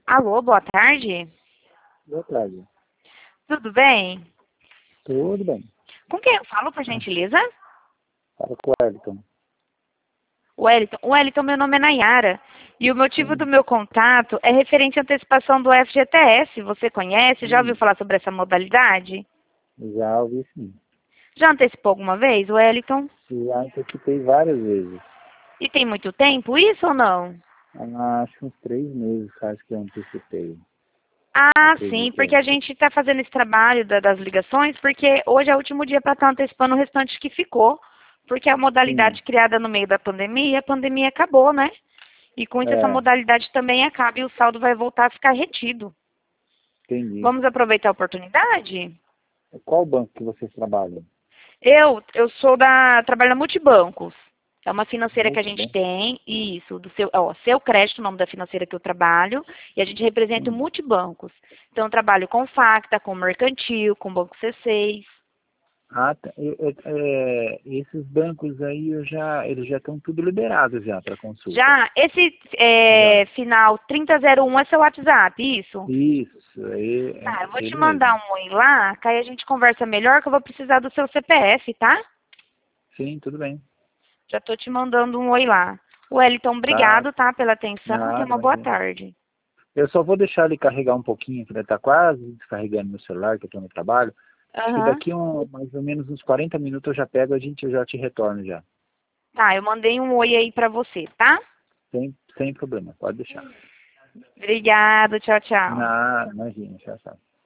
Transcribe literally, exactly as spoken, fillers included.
Alô, boa tarde. Boa tarde. Tudo bem? Tudo bem. Com quem eu falo, por gentileza? Fala com o Wellington. Wellington. Wellington, meu nome é Nayara. E o motivo do Sim. meu contato é referente à antecipação do F G T S. Você conhece? Já ouviu Sim. falar sobre essa modalidade? Já ouvi sim. Já antecipou alguma vez, Wellington? Já antecipei várias vezes. E tem muito tempo isso ou não? Há, acho que uns três meses acho que eu antecipei. Ah, sim, Acredito porque eu. a gente está fazendo esse trabalho da- das ligações, porque hoje é o último dia para estar antecipando o restante que ficou, porque a Sim. modalidade criada no meio da pandemia, a pandemia acabou, né? E com isso essa É, modalidade também acaba e o saldo vai voltar a ficar retido. entendi. Vamos aproveitar a oportunidade? Qual banco que vocês trabalham? Eu, eu sou da, trabalho na Multibancos. É uma financeira que a gente Multibanco? tem, isso, do seu, ó, Seu Crédito, o nome da financeira que eu trabalho, e a gente representa o Sim. Multibancos. Então eu trabalho com Facta, com Mercantil, com Banco C seis. Ah, tá. Eu- eu- é, esses bancos aí eu já, eles já estão tudo liberados já para consulta. Já, esse Já. é, final trinta zero um é seu WhatsApp, isso? Isso, aí Tá, eu é vou te ele mandar mesmo. um oi lá, que aí a gente conversa melhor, que eu vou precisar do seu C P F, tá? Sim, tudo bem. Já tô te mandando um oi lá. Wellington, Tá. obrigado, tá, pela atenção e tenha Nada, uma boa imagina. tarde. Eu só vou deixar ele carregar um pouquinho, que ele está quase descarregando meu celular, que eu estou no trabalho. Acho que Aham. daqui um, mais ou menos uns quarenta minutos eu já pego, a gente eu já te retorno já. Tá, eu mandei um oi aí pra você, tá? Sem, sem problema, pode deixar. Obrigado, tchau, tchau. Nada, imagina, já sabe.